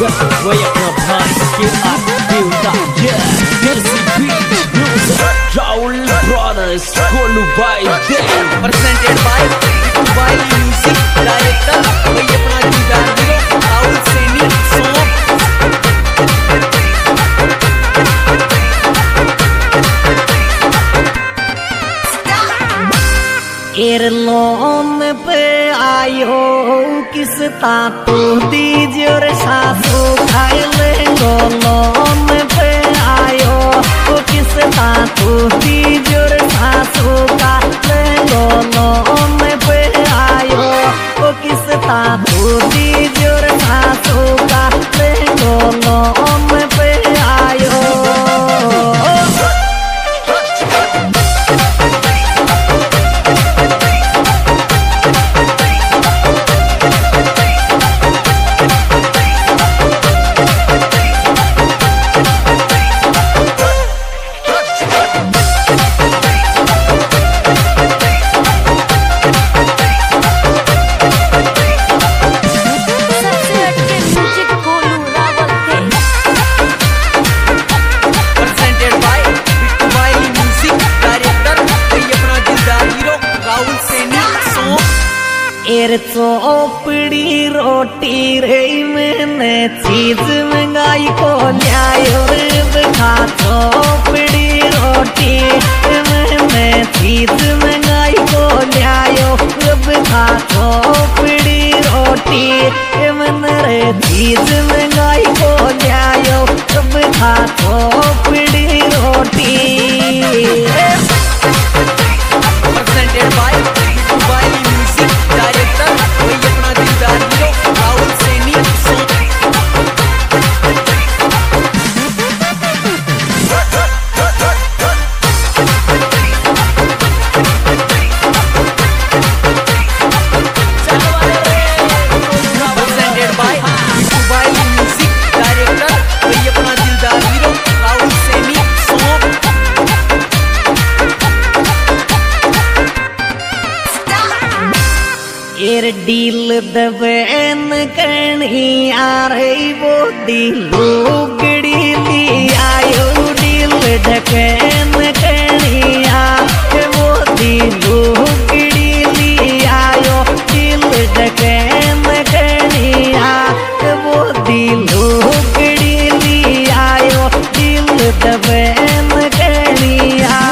वही अपना भाई के आप देवता राहुल ब्रदर्स गोलू भाई presented by Dubai Music Director वही अपना दीदार दिलो राहुल सैनी सोम एयरलोन पे आयो किस तातो दीजिए और सासू खाए लेंगो लोन पे आयो किस तातो दीजिए और सासू का लेंगो लोन पे आयो किस तातो दीजिए और सासू का लेंगो लोन पे आयो। एर चोपड़ी रोटी रे मैंने चीज मंगाई को न्यायो रे खा चोपड़ी रोटी मैंने चीज मंगाई को न्यायो रब खा चोपड़ी रोटी मैंने रे चीज मंगाई को न्यायो रब खा चोपड़ी रोटी। presented by Dubai Music Director वही अपना दीदार दिलो राहुल सैनी सोम presented by Dubai Music Director वही अपना दीदार दिलो राहुल सैनी सोम एर डील दबेन कणी आ रही वो दिलुगड़ी ली आयो डील ढकेन कणी आ वो दिलुगड़ी ली आयो डील ढकेन कणी आ वो दिलुगड़ी ली आयो डील दबेन कणी आ।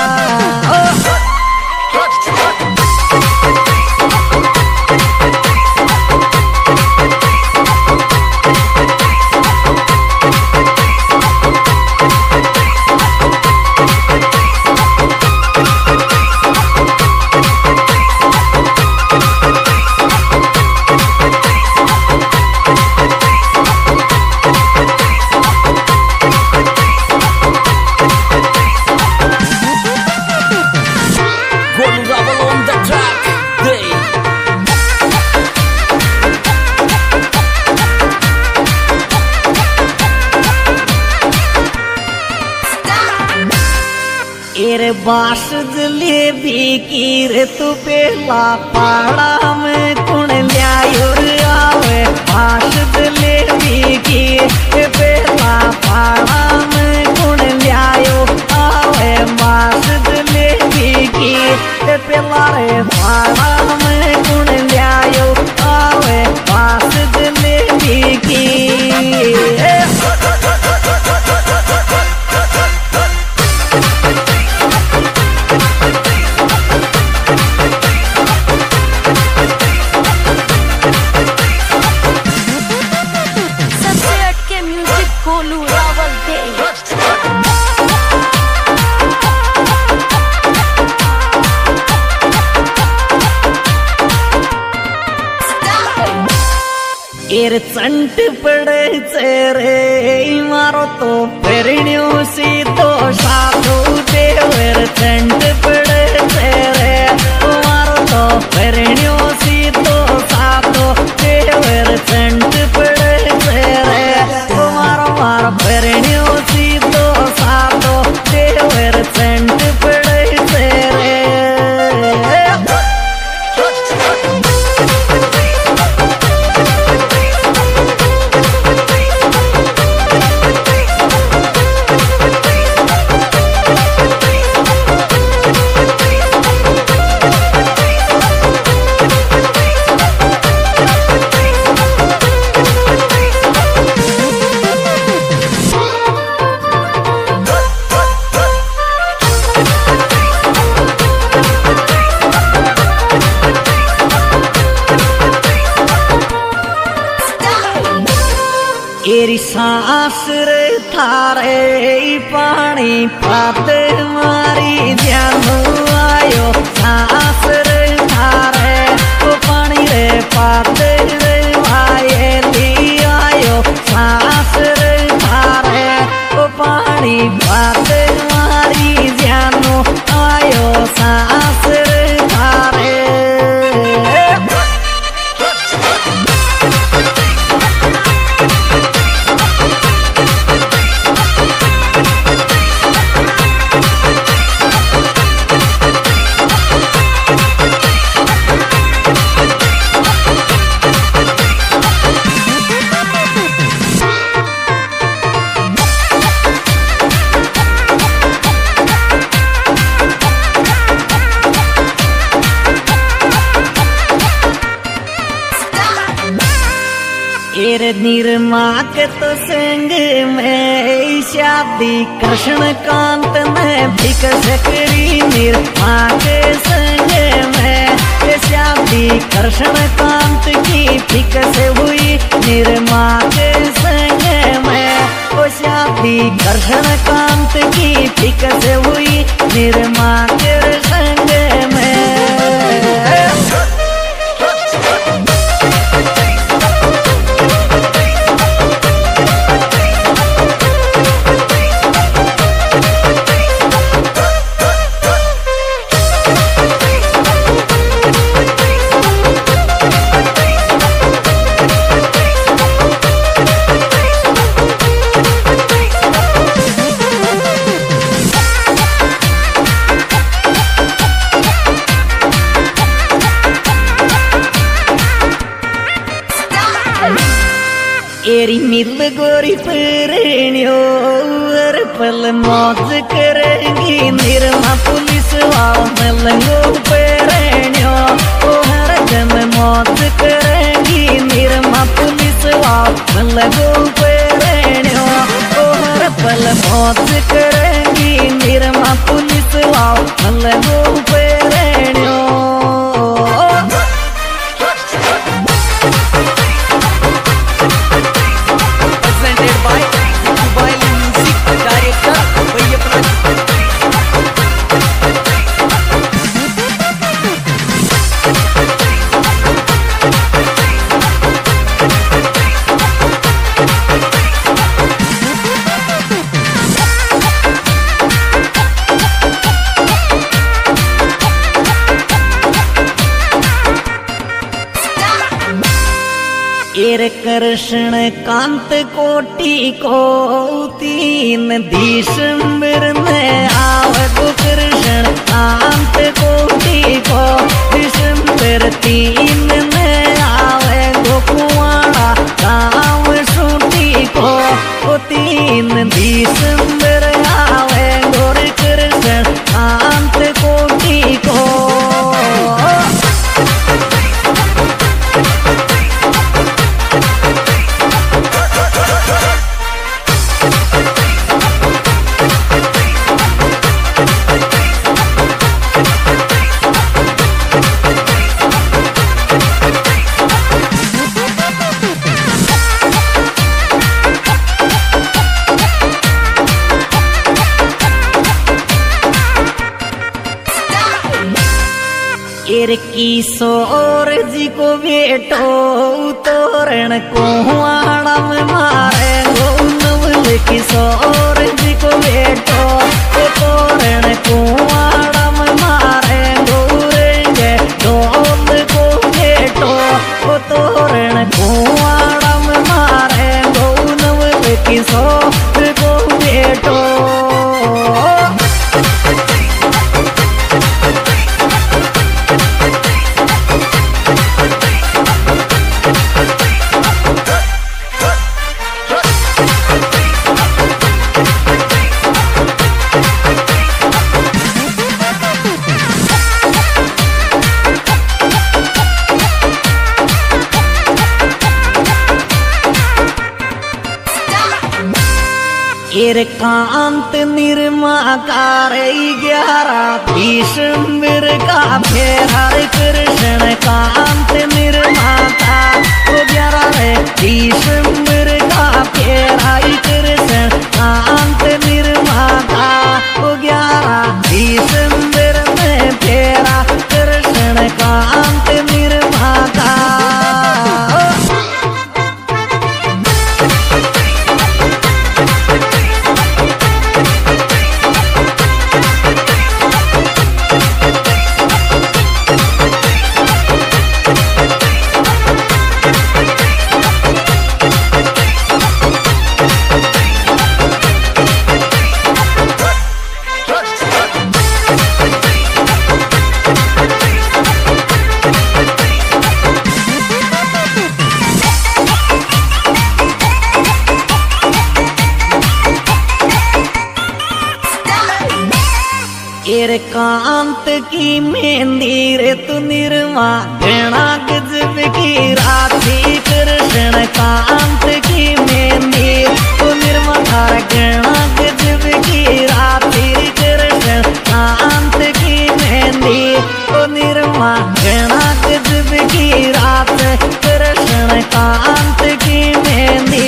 Golu Rawal on the track day एर बास जलेबी की रे तू पेला पाड़ा में कुण ल्यायो रे आवे बास जलेबी की पेला पाड़ा में कुण ल्यायो आवे बास जलेबी की पेला रे पाड़ा में कुण ल्यायो आवे बास जलेबी की। सबसे हटके म्यूजिक गोलू रावल दे एर चंट पड़े चेरे मारो तो पेरणियों सी तो साधु देवर चंट पड़े चेरे मारो तो पेरणियों सी तो साधु देवर चंट पड़े चेरे मारो मारो पेरणियों सी तो साधु देवर चंट पड़े चेरे। थारे पानी पात मारी जानो आयो सांस रे थारे ओ पानी रे पात रे आए ली आयो सांस रे थारे ओ पानी पात मारी जानो आयो सांस रे थारे। निर्मा के तो संग में शादी कृष्ण कांत में भिक सकरी निर्मा के संग में शादी कृष्ण कांत की भिक से हुई निर्मा के संग में वो शादी कृष्ण कांत की भिक से हुई निर्मा के संग में। एरी मिल गोरी पेरणियो पल मौज करेंगी निर्मा पुलिस वाओ मलंगो पेरणियो ओ हर दम मौज करेंगी निर्मा पुलिस वाओ मलंगो पेरणियो ओ हर पल मौज करेंगी निर्मा पुलिस वाओ मलंगो पेरणियो। एर कृष्ण कांत कोटि को तीन दिसंबर में आवगो कृष्ण कांत कोटि को दिसंबर 3 में आवगो कुआड़ा गाँव सूटी को 3 दिसंबर आवगो कृष्ण कांत कोटि को। एर किशोर जी को बेटो तोरण कुआड़ा में मारे नवल किशोर जी को बेटो तोरण कुआड़ा में मारे गोरेंगे ढोल को बेटो तोरण कुआड़ा में मारे नवल किशोर को बेटो। एर कांत निर्मा कार 11 दिसंबर का फेरार कृष्ण कांत निर्मा का 11 दिसंबर का फेरार कृष्ण एर कांत की मेहंदी रे तू निर्मा घना गजब की राधे कृष्ण कांत की मेहंदी तू निर्मा घना गजब की राधे कृष्ण कांत की मेहंदी तू निर्मा घना गजब की रात कृष्ण कांत की मेहंदी।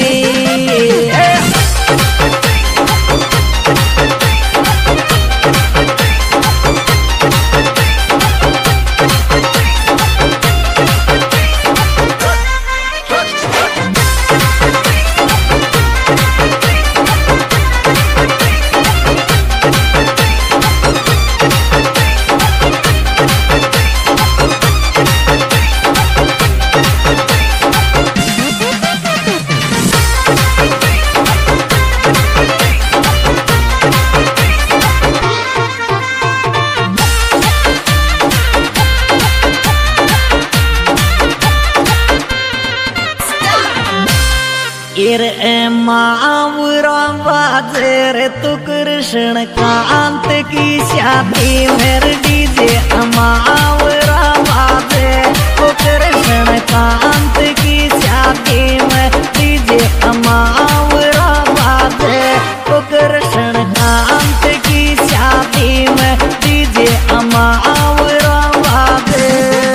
एर मावरा बाजेर तू कृष्ण कांत की शादी मेरे डीजे मावरा बाजे तू कृष्ण कांत की शादी में डीजे मावरा बाजे तू कृष्ण कांत की शादी में डीजे मावरा बाजे।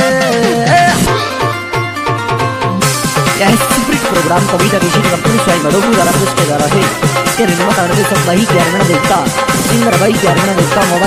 प्रोग्राम कविता ऋषि कंपनी स्वयं मधुपुर द्वारा पेश किया जा रहा है। इसके निर्माता संत भाई ग्यारह देवता सिंगर भाई ग्यारह देवता मोबाइल